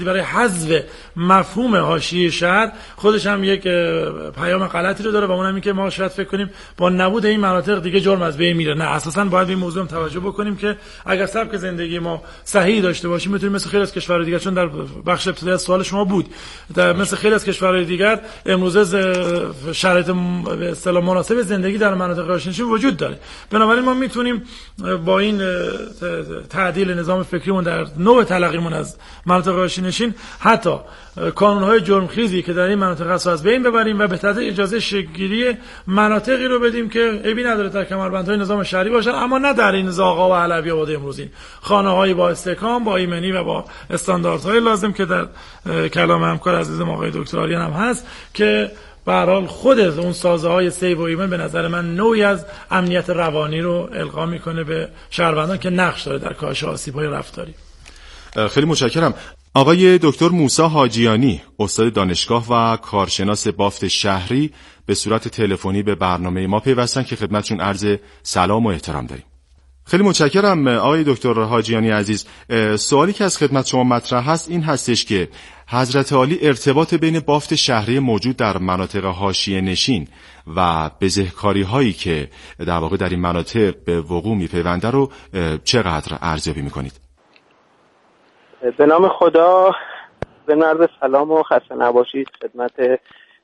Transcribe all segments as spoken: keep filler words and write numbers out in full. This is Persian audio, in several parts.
برای حذف مفهوم حاشیه شهر خودش هم یک پیام غلطی رو داره و اونم این که ما شاید فکر کنیم با نبود این مناطق دیگه جرم از بین میره. نه، اساسا باید به این موضوع توجه بکنیم که اگر سبک زندگی ما صحیح داشته باشیم میتونیم مثل خیلی از کشورهای دیگر، چون در بخش ابتدایی از سوال شما بود، در مثل خیلی از کشورهای دیگر امروزه شرایط به اصطلاح مناسب زندگی در مناطق حاشیه‌نشین وجود داره. بنابراین ما میتونیم با این تعدیل نظام فکریمون در نوع تلقیمون از مناطق حاشیه‌نشین حتی کانون‌های جرمخیزی که در این مناطق هست از بین ببریم و به تدریج اجازه شکل‌گیری مناطقی رو بدیم که عیبی نداره در کمربندهای نظام شهری باشن، اما نه در این زاغا و علوی آباد امروزین، خانه‌های با استحکام، با ایمنی و با استانداردهای لازم که در کلام همکار عزیزم آقای دکتر آریان هم هست، که به هر حال خود اون سازه‌های سیو و ایمن به نظر من نوعی از امنیت روانی رو القا میکنه به شهروندان که نقش داره در کاهش آسیب‌های رفتاری. خیلی متشکرم. آقای دکتر موسی حاجیانی، استاد دانشگاه و کارشناس بافت شهری، به صورت تلفنی به برنامه ما پیوستن که خدمتشون عرض سلام و احترام داریم. خیلی متشکرم آقای دکتر حاجیانی عزیز. سوالی که از خدمت شما مطرح هست این هستش که حضرت عالی ارتباط بین بافت شهری موجود در مناطق حاشیه نشین و بزهکاری هایی که در واقع در این مناطق به وقوع میپیونده رو چقدر ارزیابی میکنید؟ به نام خدا، به عرض سلام و خسته نباشید خدمت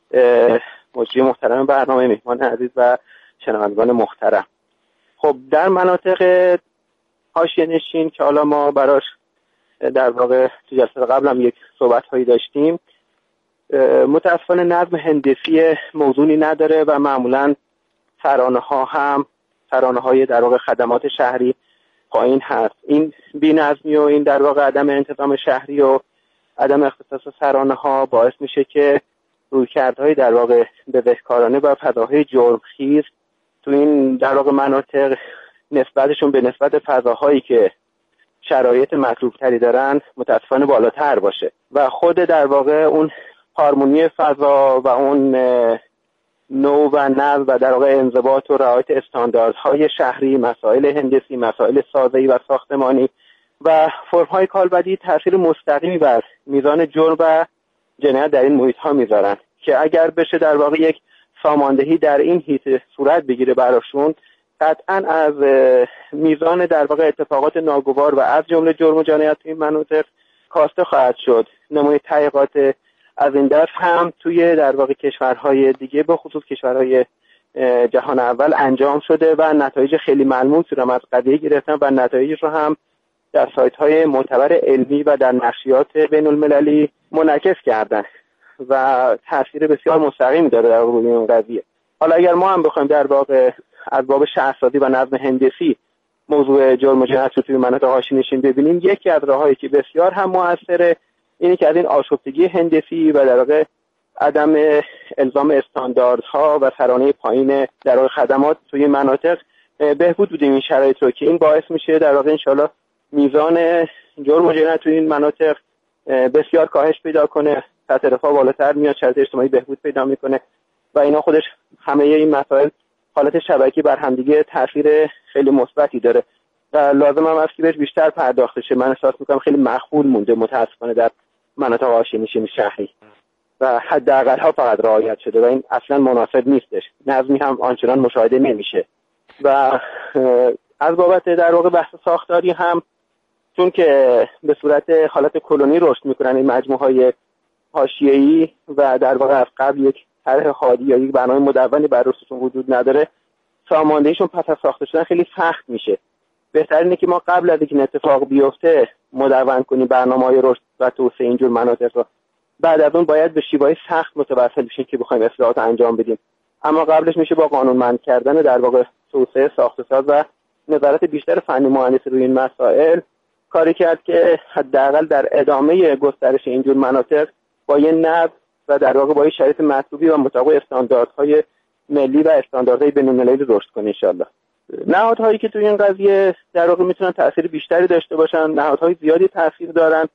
مجری محترم برنامه، مهمان عزیز و شنوندگان محترم. خب در مناطق حاشیه نشین که حالا ما براش در واقع تو جلسه قبل هم یک صحبت هایی داشتیم، متاسفانه نظم هندسی موزونی نداره و معمولا ترانه ها هم ترانه های در واقع خدمات شهری پایین هست. این بی‌نظمی و این در واقع عدم انتظام شهری و عدم اختصاص ترانه ها باعث میشه که رویکردهای در واقع بزهکارانه و فضاهای جرمخیز تو این در واقع مناطق نسبتشون به نسبت فضاهایی که شرایط مطلوبتری دارن متاسفانه بالاتر باشه و خود در واقع اون هارمونی فضا و اون نوع و نظم و در واقع انضباط و رعایت استانداردهای شهری، مسائل هندسی، مسائل سازه‌ای و ساختمانی و فرم‌های کالبدی تاثیر مستقیمی بر میزان جرم و جنایت در این محیط‌ها میذارن که اگر بشه در واقع یک ساماندهی در این حیطه صورت بگیره براشون، قطعاً از میزان در واقع اتفاقات ناگوار و از جمله جرم و جنایت این مناطق کاسته خواهد شد. نمونه تحقیقات از این دست هم توی در واقع کشورهای دیگه به خصوص کشورهای جهان اول انجام شده و نتایج خیلی ملموسی رو از قضیه گرفتن و نتایج رو هم در سایت‌های معتبر علمی و در نشریات بین‌المللی منعکس کردن و تاثیر بسیار مستقیمی داره در روی این قضیه. حالا اگر ما هم بخوایم در واقع از باب شهرسازی و نظم هندسی موضوع جرم و جنایت رو توی مناطق حاشیه نشین ببینیم، یکی از راه‌هایی که بسیار هم موثره اینه که از این آشفتگی هندسی و در واقع عدم الزام استانداردها و ترانه پایین در واقع خدمات توی مناطق بهبود بدیم این شرایط رو، که این باعث میشه در واقع انشالله میزان جرم و جنایت توی این مناطق بسیار کاهش پیدا کنه، سطح رفاه بالاتر میاد، شرایط اجتماعی بهبود پیدا میکنه و اینا خودش همه این مسائل حالت شبکی بر همدیگه تاثیر خیلی مثبتی داره و لازم هم است که بهش بیشتر پرداخته شه. من احساس میکنم خیلی مخفول مونده متاسفانه در مناطق حاشیه نشین شهری و حداقل ها فقط رعایت شده و این اصلا مناسب نیستش. نظمی هم آنچنان مشاهده نمیشه و از بابت در واقع بحث ساختاری هم، چون که به صورت حالت کلونی رشد میکنن این مجموعه های حاشیه‌ای و در واقع از قبل یک طرح خالی یا یک برنامه مدونی بر رشدشون وجود نداره، ساماندهیشون پس از ساخته شدن خیلی سخت میشه. بهتر اینه که ما قبل از اینکه این اتفاق بیفته مدون کنیم برنامه‌های رشد و توسعه اینجور مناطق رو. بعد از اون باید به شیوه‌های سخت متوسل بشیم که بخوایم اصلاحات انجام بدیم، اما قبلش میشه با قانونمند کردن در واقع توسعه ساخت‌وساز و نظارت بیشتر فنی مهندسی روی این مسائل کاری کرد که حداقل در ادامه گسترش اینجور مناطق با یه نظم و در واقع با یه شرایط مطلوبی و مطابق استانداردهای ملی و استانداردهای بین‌المللی رشد کنه انشالله. نهادهایی که توی این قضیه در واقع میتونن تاثیر بیشتری داشته باشن، نهادهای زیادی تاثیر دارن،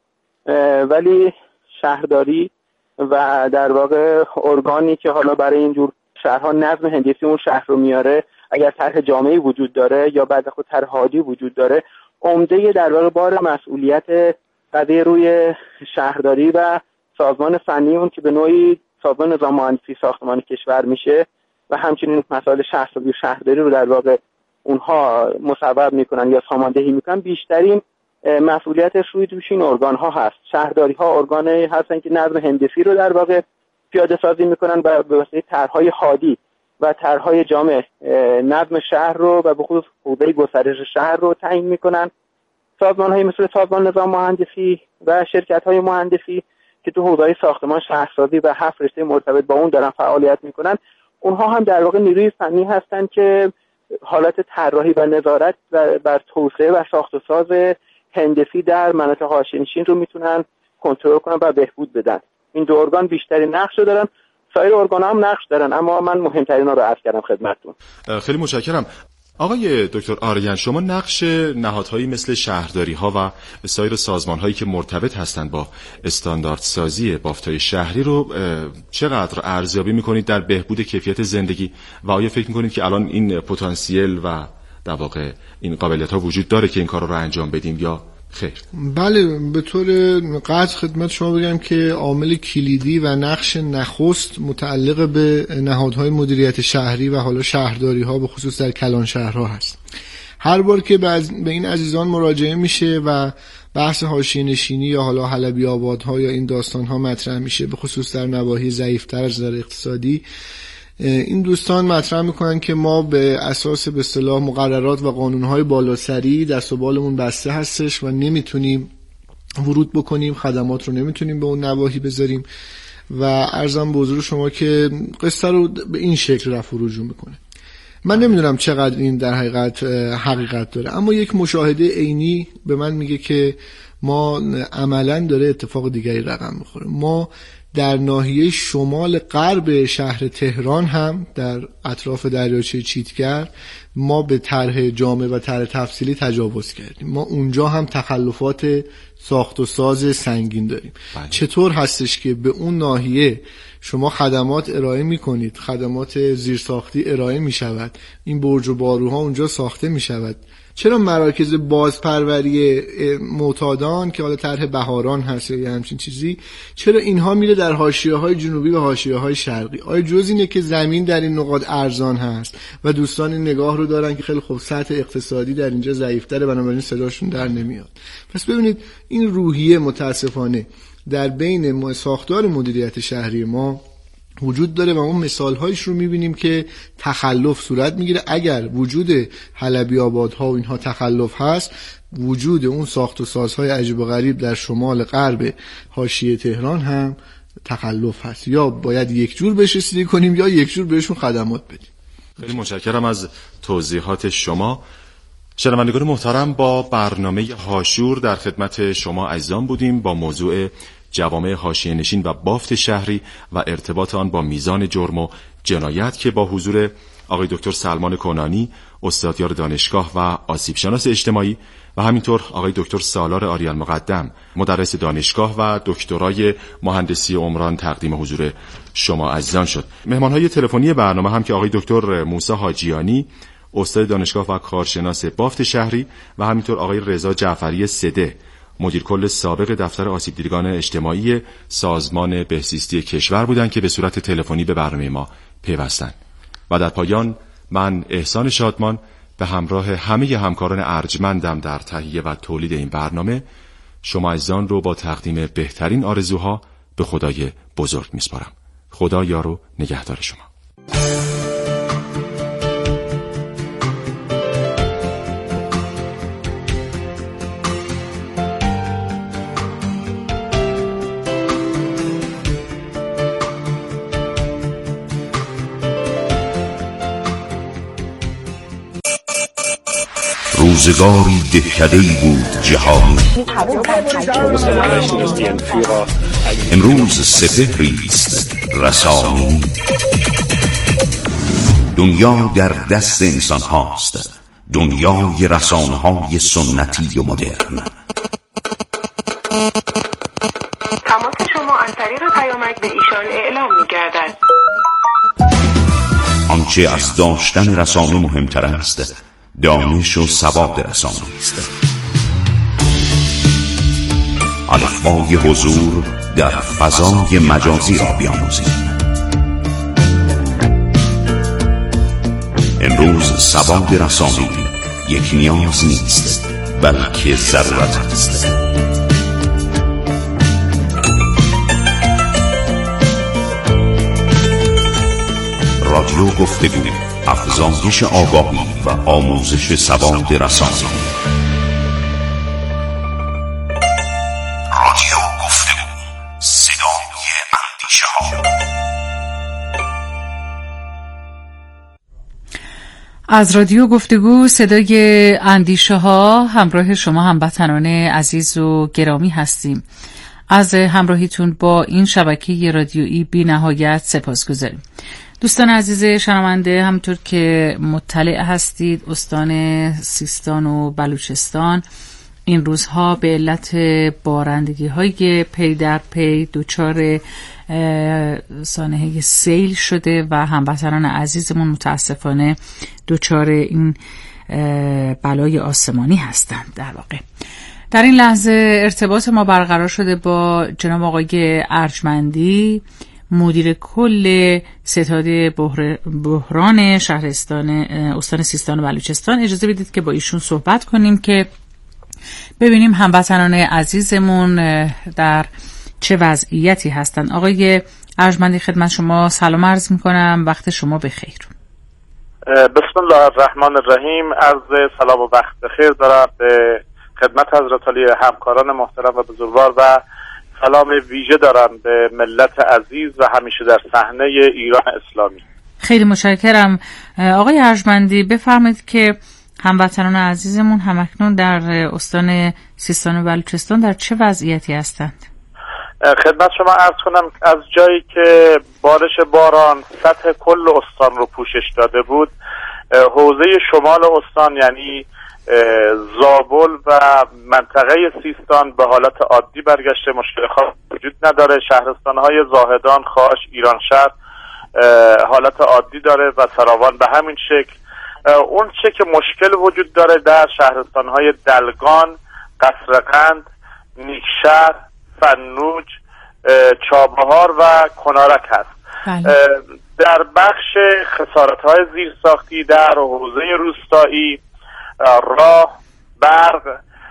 ولی شهرداری و در واقع ارگانی که حالا برای اینجور شهرها نظم هندسی اون شهر رو میاره، اگر طرح جامعی وجود داره یا بعد خود طرح هادی وجود داره، عمده در واقع بار مسئولیت قضیه روی شهرداری و سازمان فنی اون که به نوعی سازمان نظام مهندسی ساختمان کشور میشه و همچنین مسائل شهرسازی و شهرداری رو در واقع اونها مصوب میکنن یا ساماندهی میکنن، بیشترین مسئولیتش روی دوش این ارگان ها هست. شهرداری ها ارگان هستن که نظم هندسی رو در واقع پیاده سازی میکنن و به واسطه طرح‌های هادی و طرح‌های جامع نظم شهر رو و به خصوص حوزه گسترش شهر رو تعیین میکنن. سازمان‌های مثل سازمان نظام مهندسی و شرکت‌های مهندسی که تو حوزه ساختمان، شهرسازی و هفت رشته مرتبط با اون دارن فعالیت میکنن، اونها هم در واقع نیروی فنی هستن که حالت طراحی و نظارت بر توسعه و ساخت و ساز هندسی در مناطق حاشیه‌نشین رو میتونن کنترل کنن و بهبود بدن. این دو ارگان بیشترین نقش رو دارن، سایر ارگان‌ها هم نقش دارن، اما من مهمترینا رو عرض کردم خدمتتون. خیلی متشکرم. آقای دکتر آریان، شما نقش نهادهایی مثل شهرداری‌ها و سایر سازمان‌هایی که مرتبط هستند با استانداردسازی بافت‌های شهری رو چقدر ارزیابی می‌کنید در بهبود کیفیت زندگی و آیا فکر می‌کنید که الان این پتانسیل و در واقع این قابلیت‌ها وجود داره که این کارا رو انجام بدیم یا خیر؟ بله، به طور قطع خدمت شما بگم که عامل کلیدی و نقش نخست متعلق به نهادهای مدیریت شهری و حالا شهرداری ها به خصوص در کلان شهرها هست. هر بار که به این عزیزان مراجعه میشه و بحث حاشیه نشینی یا حالا حلبی آبادها یا این داستان ها مطرح میشه، به خصوص در نواحی ضعیفتر از نظر اقتصادی، این دوستان مطرح میکنن که ما به اساس به اصطلاح مقررات و قانونهای بالاسری دست و بالمون بسته هستش و نمیتونیم ورود بکنیم، خدمات رو نمیتونیم به اون نواحی بذاریم و عرضم به حضور شما که قصه رو به این شکل رفع و رجوع میکنه. من نمیدونم چقدر این در حقیقت حقیقت داره، اما یک مشاهده عینی به من میگه که ما عملاً داره اتفاق دیگری رقم میخوره. ما در ناحیه شمال غرب شهر تهران هم در اطراف دریاچه چیتگر ما به طرح جامع و طرح تفصیلی تجاوز کردیم. ما اونجا هم تخلفات ساخت و ساز سنگین داریم. بله. چطور هستش که به اون ناحیه شما خدمات ارائه میکنید، خدمات زیرساختی ارائه میشود، این برج و باروها اونجا ساخته میشود، چرا مراکز بازپروری معتادان که حالا طرح بهاران هست یا همچین چیزی، چرا اینها میره در حاشیه‌های جنوبی و حاشیه‌های شرقی؟ آیا جز اینه که زمین در این نقاط ارزان هست و دوستان این نگاه رو دارن که خیلی خوب سطح اقتصادی در اینجا ضعیف‌تره بنابراین صداشون در نمیاد؟ پس ببینید این روحیه متاسفانه در بین ما ساختار مدیریت شهری ما وجود داره و اون مثالهایش رو میبینیم که تخلف صورت میگیره. اگر وجود حلبی آبادها و اینها تخلف هست، وجود اون ساخت و سازهای عجیب و غریب در شمال غرب حاشیه تهران هم تخلف هست. یا باید یک جور بهش رسیدگی کنیم یا یک جور بهشون خدمات بدیم. خیلی متشکرم از توضیحات شما. شنوندگان محترم، با برنامه هاشور در خدمت شما عزیزان بودیم با موضوع جوامع حاشیه نشین و بافت شهری و ارتباط آن با میزان جرم و جنایت که با حضور آقای دکتر سلمان کنانی، استادیار دانشگاه و آسیب شناس اجتماعی و همینطور آقای دکتر سالار آریان مقدم، مدرس دانشگاه و دکترای مهندسی عمران تقدیم حضور شما عزیزان شد. مهمانهای تلفنی برنامه هم که آقای دکتر موسی حاجیانی، استاد دانشگاه و کارشناس بافت شهری و همینطور آقای رضا جعفری سده، مدیر کل سابق دفتر آسیب دیدگان اجتماعی سازمان بهزیستی کشور بودند که به صورت تلفنی به برنامه ما پیوستند. و در پایان من احسان شادمان به همراه همه همکاران ارجمندم در تهیه و تولید این برنامه شما عزیزان رو با تقدیم بهترین آرزوها به خدای بزرگ میسپارم. خدا یار و نگهدار شما. روزگاری دهکده‌ای بود جهان، امروز سپهری است رسانی. دنیا در دست انسان هاست، دنیای رسانه های سنتی و مدرن. تماس شما از طریق پیامک به ایشان اعلام می‌گردد. آنچه از داشتن رسانه مهمتر است، دانش و سواد رسانه است. الفبای حضور در فضای مجازی را بیاموزیم. امروز سواد رسانی یک نیاز نیست، بلکه ضرورت است. رادیو گفتگو، افزایش آگاهی و آموزش سواد رسانی. رادیو گفتگو، صدای اندیشه ها. از رادیو گفتگو صدای اندیشه ها همراه شما هموطنان عزیز و گرامی هستیم. از همراهیتون با این شبکه رادیویی بی نهایت سپاسگزاریم. دوستان عزیز شنونده، همونطور که مطلع هستید استان سیستان و بلوچستان این روزها به علت بارندگی های پی در پی دچار سانحه سیل شده و هموطنان عزیزمون متاسفانه دچار این بلای آسمانی هستند. در واقع در این لحظه ارتباط ما برقرار شده با جناب آقای ارجمندی، مدیر کل ستاد بحران شهرستان استان سیستان و بلوچستان. اجازه بدید که با ایشون صحبت کنیم که ببینیم هموطنان عزیزمون در چه وضعیتی هستند. آقای ارجمندی خدمت شما سلام عرض میکنم، وقت شما بخیر. بسم الله الرحمن الرحیم. عرض سلام و وقت بخیر دارم به خدمت حضرت عالی همکاران محترم و بزرگوار و سلام ویژه دارم به ملت عزیز و همیشه در صحنه ایران اسلامی. خیلی متشکرم. آقای ارجمندی بفرمایید که هموطنان عزیزمون همکنون در استان سیستان و بلوچستان در چه وضعیتی هستند؟ خدمت شما عرض کنم از جایی که بارش باران سطح کل استان رو پوشش داده بود، حوزه شمال استان یعنی زابل و منطقه سیستان به حالت عادی برگشته، مشکل خاصی وجود نداره. شهرستان‌های زاهدان، خاش، ایرانشهر حالت عادی داره و سراوان به همین شکل. اون چه که مشکل وجود داره در شهرستان‌های دلگان، قصرقند، نیکشهر، فنوج، چابهار و کنارک هست. بله. در بخش خسارت‌های زیرساختی در حوزه روستایی، راه، برق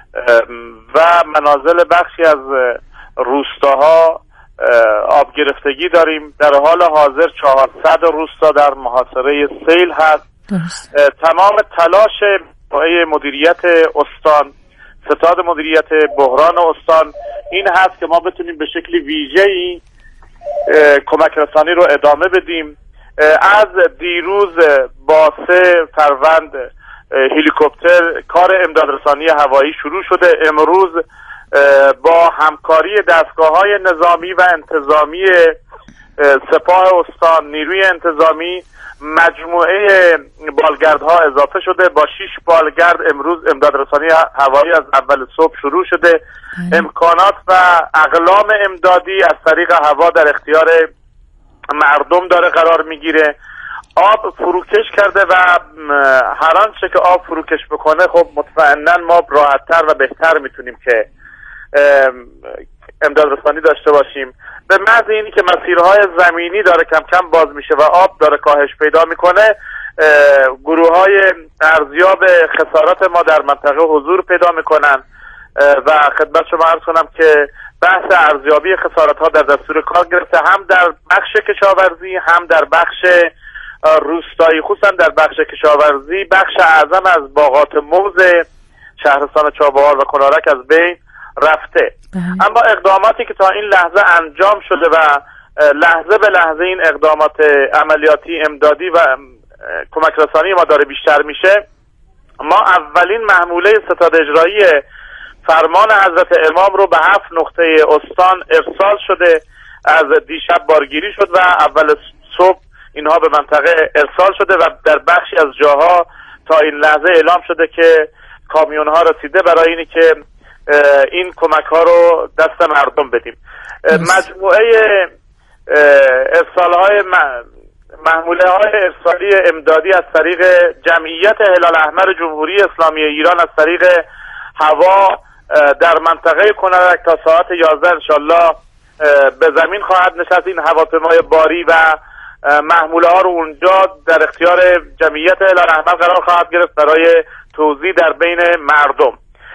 و منازل بخشی از روستاها آب گرفتگی داریم. در حال حاضر چهارصد روستا در محاصره سیل هست. درست. تمام تلاش مدیریت استان، ستاد مدیریت بحران استان این هست که ما بتونیم به شکل ویژه‌ای کمک رسانی رو ادامه بدیم. از دیروز با سه فروند هلیکوپتر کار امدادرسانی هوایی شروع شده. امروز با همکاری دستگاه‌های نظامی و انتظامی سپاه استان، نیروی انتظامی، مجموعه بالگردها اضافه شده. با شش بالگرد امروز امدادرسانی هوایی از اول صبح شروع شده. امکانات و اقلام امدادی از طریق هوا در اختیار مردم داره قرار میگیره. آب فروکش کرده و هر آنچه که آب فروکش بکنه خب مطمئنا ما راحت‌تر و بهتر میتونیم که امدادرسانی داشته باشیم. به محض اینی که مسیرهای زمینی داره کم کم باز میشه و آب داره کاهش پیدا میکنه، گروه‌های ارزیاب خسارات ما در منطقه حضور پیدا میکنن و خدمت شما عرض کنم که بحث ارزیابی خسارات ها در دستور کار گرفته، هم در بخش کشاورزی هم در بخش روستایی. خصوصا در بخش کشاورزی بخش اعظم از باغات موز شهرستان چابهار و کنارک از بین رفته. بله. اما اقداماتی که تا این لحظه انجام شده و لحظه به لحظه این اقدامات عملیاتی امدادی و کمک رسانی ما داره بیشتر میشه، ما اولین محموله ستاد اجرایی فرمان حضرت امام رو به هفت نقطه استان ارسال شده. از دیشب بارگیری شد و اول صبح اینها به منطقه ارسال شده و در بخشی از جاها تا این لحظه اعلام شده که کامیون ها رسیده برای اینی که این کمک ها رو دست مردم بدیم. مجموعه ارسال های محموله های ارسالی امدادی از طریق جمعیت هلال احمر جمهوری اسلامی ایران از طریق هوا در منطقه کنرک تا ساعت یازده انشالله به زمین خواهد نشست. این هواپیمای باری و محموله ها رو اونجا در اختیار جمعیت هلال احمر قرار خواهد گرفت برای توزیع در بین مردم.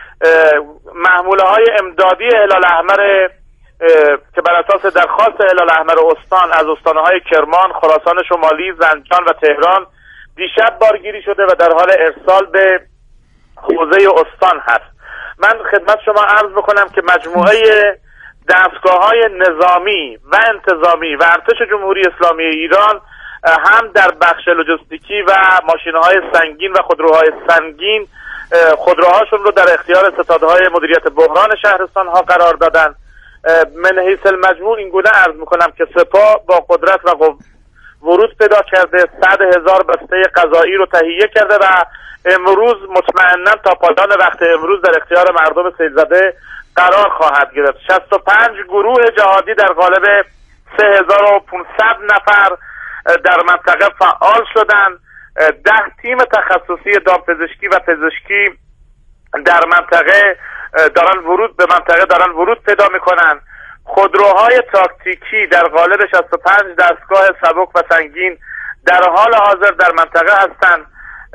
محموله های امدادی هلال احمر که بر اساس درخواست هلال احمر استان از استانهای کرمان، خراسان شمالی، زنجان و تهران دیشب بارگیری شده و در حال ارسال به حوزه استان هست. من خدمت شما عرض بکنم که مجموعه دستگاه‌های نظامی و انتظامی و ارتش جمهوری اسلامی ایران هم در بخش لوجستیکی و ماشین‌های سنگین و خودروهای سنگین خودروهاشون رو در اختیار ستادهای مدیریت بحران شهرستان ها قرار دادن. من حیث المجموع این گونه عرض میکنم که سپاه با قدرت و قوت ورود پیدا کرده، صد هزار بسته غذایی رو تهیه کرده و امروز مطمئنا تا پایان وقت امروز در اختیار مردم سیل‌زده قرار خواهد گرفت. شصت و پنج گروه جهادی در قالب سه هزار و پانصد نفر در منطقه فعال شدند. ده تیم تخصصی دامپزشکی و پزشکی در منطقه دارن ورود به منطقه دارن ورود پیدا میکنن. خودروهای تاکتیکی در قالب شصت و پنج دستگاه سبک و سنگین در حال حاضر در منطقه هستند.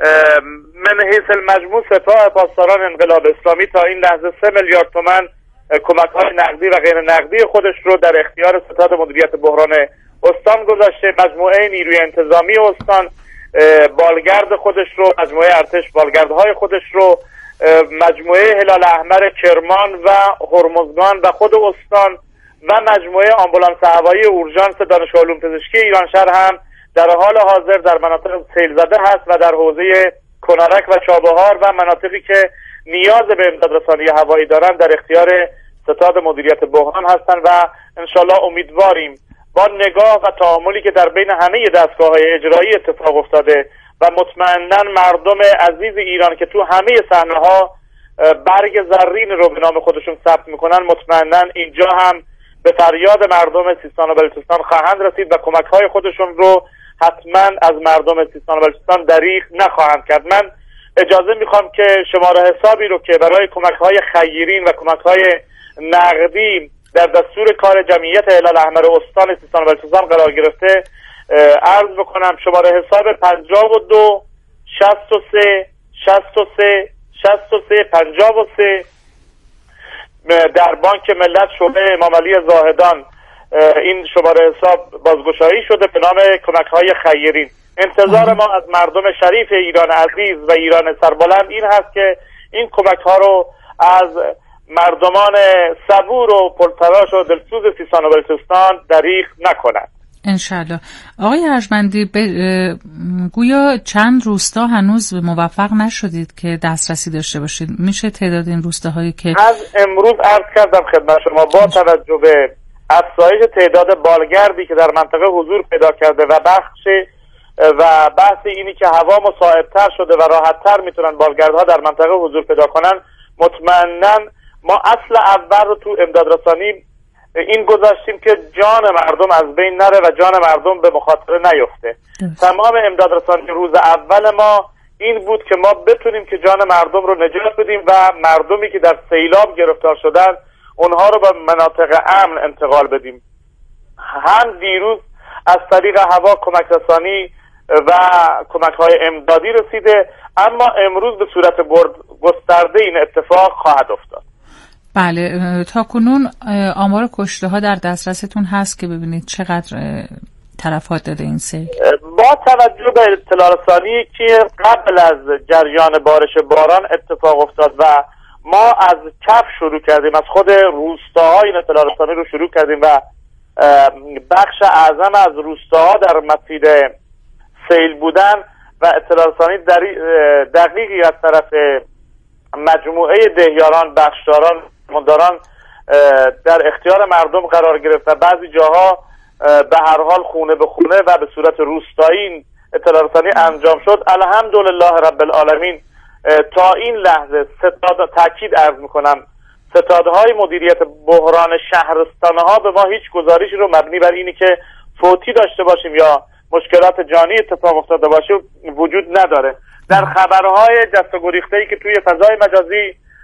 من حیث المجموع سپاه پاسداران انقلاب اسلامی تا این لحظه سه میلیارد تومان کمک‌های نقدی و غیر نقدی خودش رو در اختیار ستاد مدیریت بحران استان گذاشته. مجموعه نیروی انتظامی استان بالگرد خودش رو، مجموعه ارتش بالگردهای خودش رو، مجموعه هلال احمر کرمان و هرمزگان و خود استان و مجموعه آمبولانس هوایی اورژانس دانشگاه علوم پزشکی ایرانشهر هم در حال حاضر در مناطق سیل‌زده هست و در حوزه کنارک و چابهار و مناطقی که نیاز به امدادرسانی هوایی دارند در اختیار ستاد مدیریت بحران هستند و انشالله امیدواریم با نگاه و تعاملی که در بین همه دستگاه‌های اجرایی اتفاق افتاده و مطمئناً مردم عزیز ایران که تو همه صحنه‌ها برگ زرین رو به نام خودشون ثبت میکنن، مطمئناً اینجا هم به فریاد مردم سیستان و بلوچستان خواهند رسید و کمک‌های خودشون رو حتما از مردم سیستان و بلوچستان دریغ نخواهند کرد. من اجازه میخوام که شماره حسابی رو که برای کمک‌های خیرین و کمک‌های نقدی در دستور کار جمعیت هلال احمر استان سیستان و بلوچستان قرار گرفته عرض بکنم. شماره حساب پنجاه و دو شصت و سه شصت و سه شصت و سه پنجاه و سه در بانک ملت شعبه امام علی زاهدان این شماره حساب بازگشایی شده به نام کمک‌های خیرین. انتظار ما از مردم شریف ایران عزیز و ایران سربلند این هست که این کمک‌ها رو از مردمان صبور و پرتلاش و دلسوز سیستان و بلوچستان دریغ نکنند انشالله. آقای ارجمندی ب... گویا چند روستا هنوز موفق نشدید که دسترسی داشته باشید. میشه تعداد این روستاهایی که از امروز عرض کردم خدمت شما با توجه به افزایش تعداد بالگردی که در منطقه حضور پیدا کرده و بخش و بحث اینی که هوا مساعدتر شده و راحتتر میتونن بالگردها در منطقه حضور پیدا کنن، مطمئناً ما اصل اول رو تو امدادرسانی این گذاشتیم که جان مردم از بین نره و جان مردم به مخاطره نیفته. تمام امدادرسانی روز اول ما این بود که ما بتونیم که جان مردم رو نجات بدیم و مردمی که در سیلاب گرفتار شدن اونها رو به مناطق امن انتقال بدیم. هم دیروز از طریق هوا کمک رسانی و کمک های امدادی رسیده، اما امروز به صورت گسترده این اتفاق خواهد افتاد. بله، تا کنون آمار کشته ها در دسترستون هست که ببینید چقدر تلفات داده این سیل؟ با توجه به اطلاع رسانی که قبل از جریان بارش باران اتفاق افتاد و ما از کف شروع کردیم، از خود روستاهای این اطلاع رسانی رو شروع کردیم و بخش اعظم از روستاها در مسیر سیل بودن و اطلاع رسانی دقیقی از طرف مجموعه دهیاران، بخشداران، منداران در اختیار مردم قرار گرفت و بعضی جاها به هر حال خونه به خونه و به صورت روستایی اطلاع رسانی انجام شد. الحمدلله رب العالمین تا این لحظه ستاد تاکید عرض میکنم ستادهای مدیریت بحران شهرستانها به ما هیچ گزارشی رو مبنی بر اینی که فوتی داشته باشیم یا مشکلات جانی اتفاق افتاده باشه وجود نداره. در خبرهای جست و گریخته‌ای که توی فضای مجازی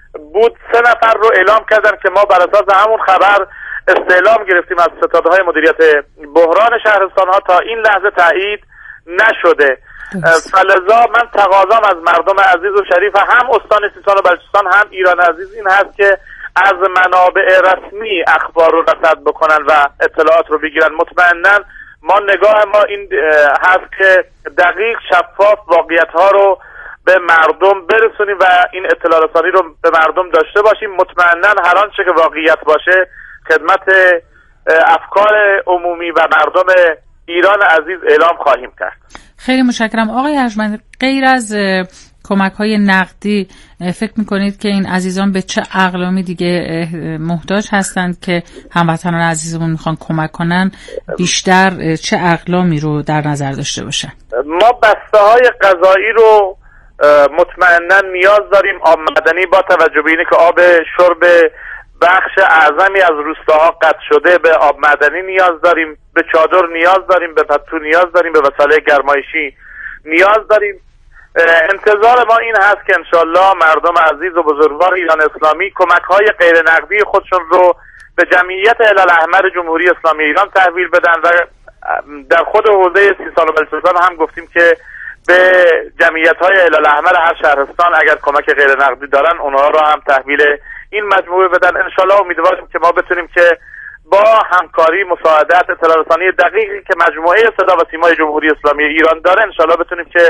بود سه نفر رو اعلام کردن که ما بر اساس همون خبر استعلام گرفتیم از ستاده های مدیریت بحران شهرستان ها، تا این لحظه تایید نشده. فلذا من تقاضام از مردم عزیز و شریف هم استان سیستان و بلوچستان هم ایران عزیز این هست که از منابع رسمی اخبار رو رصد بکنن و اطلاعات رو بگیرن. مطمئناً ما نگاه ما این هست که دقیق شفاف واقعیت ها رو به مردم برسونیم و این اطلاع رسانی رو به مردم داشته باشیم. مطمئناً هر آنچه که واقعیت باشه خدمت افکار عمومی و مردم ایران عزیز اعلام خواهیم کرد. خیلی متشکرم آقای ارجمند. غیر از کمک‌های نقدی فکر می‌کنید که این عزیزان به چه اقلامی دیگه محتاج هستند که هموطنان عزیزمون میخوان کمک کنن؟ بیشتر چه اقلامی رو در نظر داشته باشن؟ ما بسته‌های غذایی رو مطمئناً نیاز داریم. آب معدنی با توجه به اینه که آب شرب بخش اعظمی از روستاها قطع شده، به آب معدنی نیاز داریم، به چادر نیاز داریم، به پتو نیاز داریم، به وسایل گرمایشی نیاز داریم. انتظار ما این هست که انشالله مردم عزیز و بزرگوار ایران اسلامی کمک‌های غیر نقدی خودشون رو به جمعیت هلال احمر جمهوری اسلامی ایران تحویل بدن و در خود حوزه سیستان و بلوچستان هم گفتیم که به جمعیت‌های هلال احمر هر شهرستان اگر کمک غیر نقدی دارن اونها رو هم تحویل این مجموعه بدن. انشالله امیدواریم که ما بتونیم که با همکاری، مساعدت، اطلاع رسانی دقیقی که مجموعه صدا و سیمای جمهوری اسلامی ایران داره انشالله بتونیم که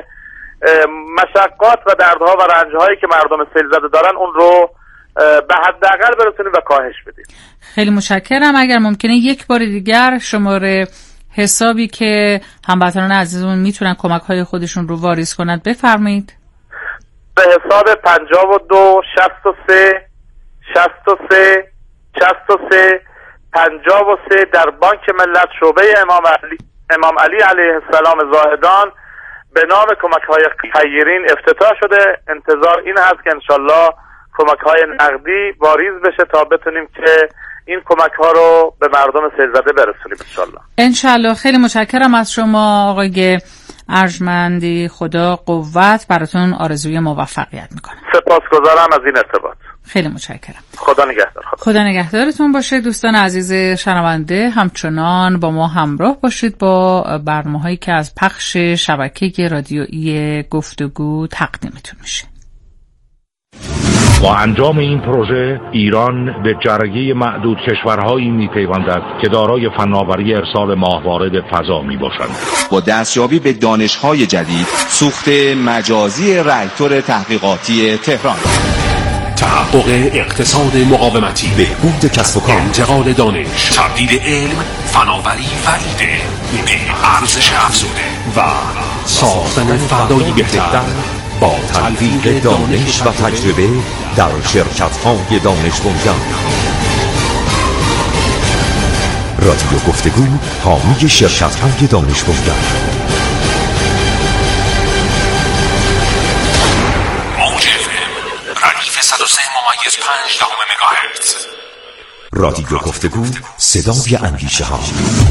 مشقات و دردها و رنجهایی که مردم سیل زده دارن اون رو به حداقل برسونیم و کاهش بدیم. خیلی متشکرم. اگر ممکنه یک بار دیگر شماره حسابی که هموطنان عزیزمون میتونن کمک‌های خودشون رو واریز کنند بفرمایید. به حساب پنجاه و دو شصت و سه شصت و سه شصت و سه پنجاه و سه در بانک ملت شعبه امام علی امام علی علیه السلام زاهدان به نام کمک‌های خیرین افتتاح شده. انتظار این هست که انشالله کمک‌های نقدی واریز بشه تا بتونیم که این کمک‌ها رو به مردم سیل‌زده برسونیم انشالله. انشالله. خیلی متشکرم از شما آقای ارجمندی. خدا قوت براتون آرزوی موفقیت میکنم. سپاسگزارم از این ارتباط. خیلی متشکرم. خدا نگهدار. خدا. خدا نگهدارتون باشه. دوستان عزیز شنونده همچنان با ما همراه باشید با برنامه‌هایی که از پخش شبکه رادیویی گفتگو تقدیمتون میشه. با انجام این پروژه ایران به جرگه معدود کشورهایی میپیوندد که دارای فناوری ارسال ماهواره به فضا میباشند. با دستیابی به دانش‌های جدید، سوخت مجازی راکتور تحقیقاتی تهران، تحقق اقتصاد مقاومتی، بهبود کسب و کار، انتقال دانش، تبدیل علم، فناوری و ایده به ارزش افزوده و ساختن فردایی بهتر با تلفیق دانش و تجربه در شرکت‌های دانش بنیان. رادیو گفتگو حامی شرکت‌های دانش بنیان. موج اف ام ردیف صد و سه ممیز پنج دهم مگاهرتز. رادیو گفتگو صدای اندیشه ها.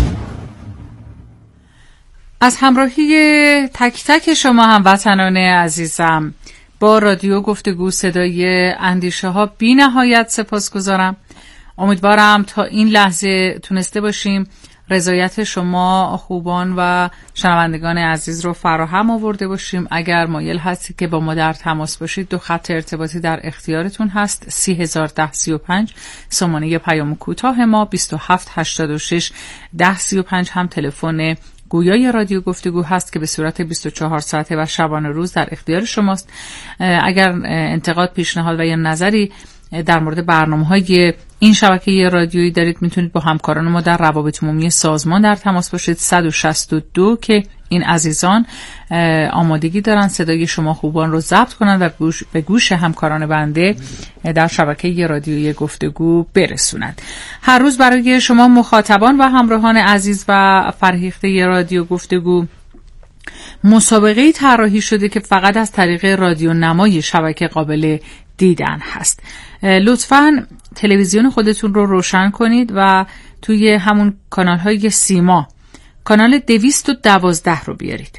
از همراهی تک تک شما هموطنان عزیزم با رادیو گفتگو صدای اندیشه ها بی نهایت سپاسگزارم. امیدوارم تا این لحظه تونسته باشیم رضایت شما خوبان و شنوندگان عزیز رو فراهم آورده باشیم. اگر مایل هستید که با ما در تماس باشید دو خط ارتباطی در اختیارتون هست: سی هزار ده سی و پنج سامانه پیام کوتاه ما، بیست و هفت هشتاد و شش ده سی و پنج هم تلفن گویای رادیو گفتگو هست که به صورت بیست و چهار ساعته و شبانه روز در اختیار شماست. اگر انتقاد، پیشنهاد و یا نظری در مورد برنامه‌های این شبکه رادیویی دارید میتونید با همکاران ما در روابط عمومی سازمان در تماس باشید. صد و شصت و دو که این عزیزان آمادگی دارن صدای شما خوبان رو ضبط کنن و گوش به گوش همکاران بنده در شبکه رادیویی گفتگو برسونند. هر روز برای شما مخاطبان و همراهان عزیز و فرهیخته رادیو گفتگو مسابقه‌ای طراحی شده که فقط از طریق رادیو نمای شبکه قابل دیدن هست. لطفاً تلویزیون خودتون رو روشن کنید و توی همون کانال های سیما کانال دویست و دوازده رو بیارید.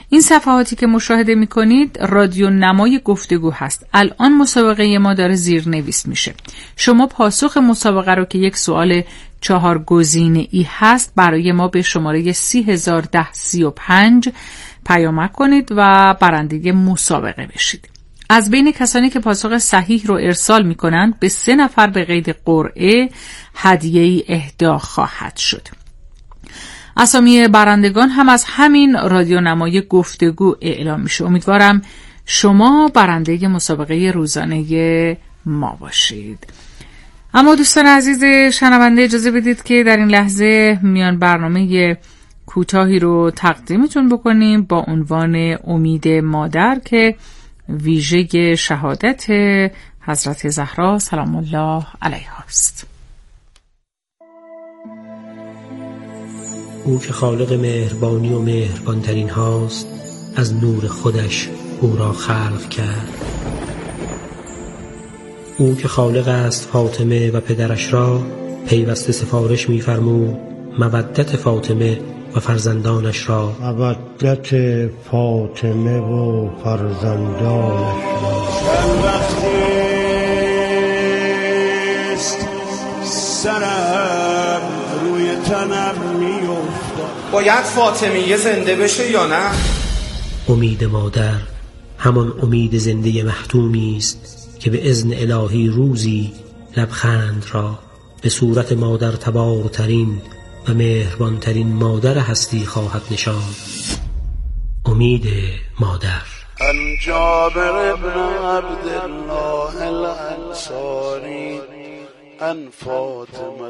این صفحاتی که مشاهده میکنید رادیو نمای گفتگو هست. الان مسابقه ما داره زیرنویس میشه. شما پاسخ مسابقه رو که یک سوال چهار گزینه ای هست برای ما به شماره سی هزار و ده سی و پنج پیامک کنید و برنده مسابقه بشید. از بین کسانی که پاسخ صحیح رو ارسال میکنند به سه نفر به قید قرعه هدیه‌ای اهدا خواهد شد. اسامی برندگان هم از همین رادیو نمای گفتگو اعلام میشه. امیدوارم شما برنده مسابقه روزانه ما باشید. اما دوستان عزیز شنونده اجازه بدید که در این لحظه میان برنامه کوتاهی رو تقدیمتون بکنیم با عنوان امید مادر که ویژه شهادت حضرت زهرا سلام الله علیها است. او که خالق مهربانی و مهربانترین هاست، از نور خودش او را خلق کرد. او که خالق است فاطمه و پدرش را، پیوسته سفارش می‌فرمود مودت فاطمه و فرزندانش را. مودت فاطمه و فرزندانش را. چند وقتیست سرم روی تنم میافتد. باید فاطمیه زنده بشه یا نه؟ امید مادر همان امید زنده محتومی است که به اذن الهی روزی لبخند را به صورت مادر تبارترین و مهربانترین مادر هستی خواهد نشاند. امید مادر. ان جابر بن عبدالله الانصاری ان فاطمه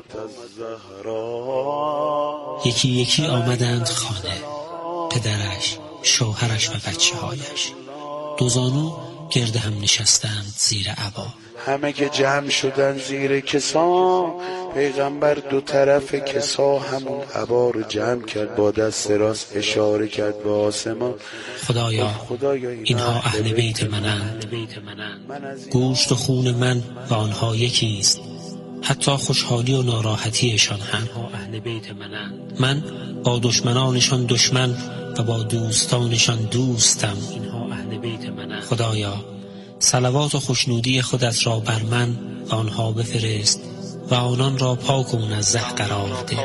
الزهرا. یکی یکی آمدند خانه، پدرش، شوهرش و بچه هایش. دو زانو گرد هم نشستند زیر عبا. همه که جمع شدن زیر کسا، پیغمبر دو طرف کسا همون عبا رو جمع کرد، با دست راست اشاره کرد به آسمان. خدایا اینها اهل بیت منند، گوشت و خون من و آنها یکی است، حتی خوشحالی و ناراحتیشان هم. من با دشمنانشان دشمن و با دوستانشان دوستم. خدایا صلوات و خوشنودی خودت را بر من و آنها بفرست و آنان را پاک و منزه قرار ده.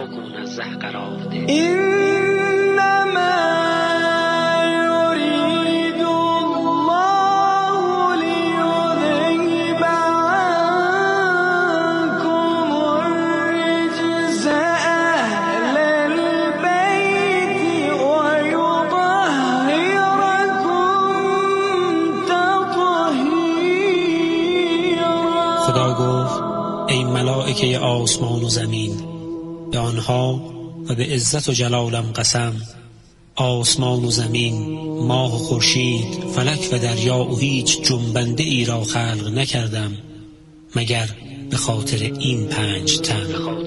خدا گفت ای ملائکه آسمان و زمین، به آنها و به عزت و جلالم قسم، آسمان و زمین، ماه و خورشید، فلک و دریا و هیچ جنبنده ای را خلق نکردم مگر به خاطر این پنج تن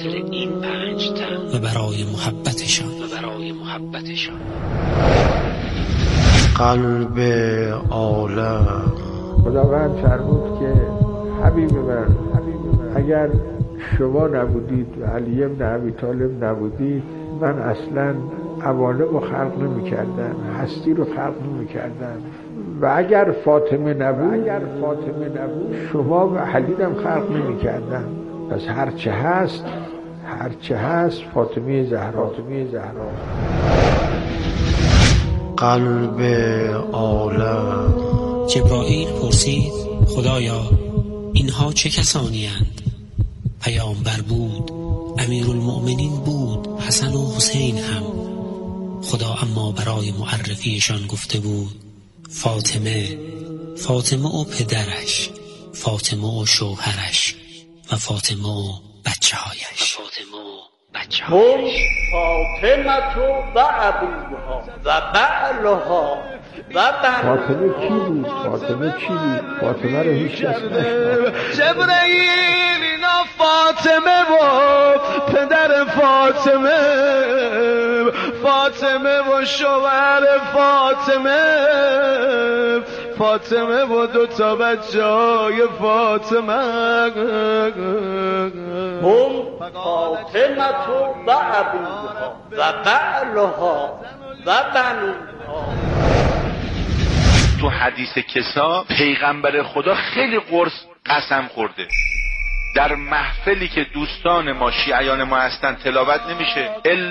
و برای محبتشان و برای محبتشان. قلب عالم. خداوند فرمود که حبیب من، اگر شما نبودید و علی بن ابی طالب نبودید، من اصلا عوالم رو خلق نمی کردم، هستی رو خلق نمی کردم. و اگر فاطمه نبود، اگر فاطمه نبود شما و علی هم خلق نمی کردم. پس هرچه هست، هرچه هست فاطمه زهرا. فاطمه زهرا. قلب عالم. جبرائیل پرسید خدایا اینها چه کسانی اند؟ پیامبر بود، امیرالمؤمنین بود، حسن و حسین هم. خدا اما برای معرفیشان گفته بود فاطمه، فاطمه و پدرش، فاطمه و شوهرش و فاطمه و بچه هایش. هم فاطمه و ابوها و بعلها و فاطمه کی بود؟ فاطمه کی بود؟ فاطمه رو هیچ کس نشناخت. جبرئیل اینا فاطمه و پدر فاطمه، فاطمه و شوهر فاطمه، فاطمه و دو تا بچه‌های فاطمه. هم فاطمه و ابوها و بعلها و بنوها. تو حدیث کسا پیغمبر خدا خیلی قرص قسم خورده. در محفلی که دوستان ما شیعیان ما هستن تلاوت نمیشه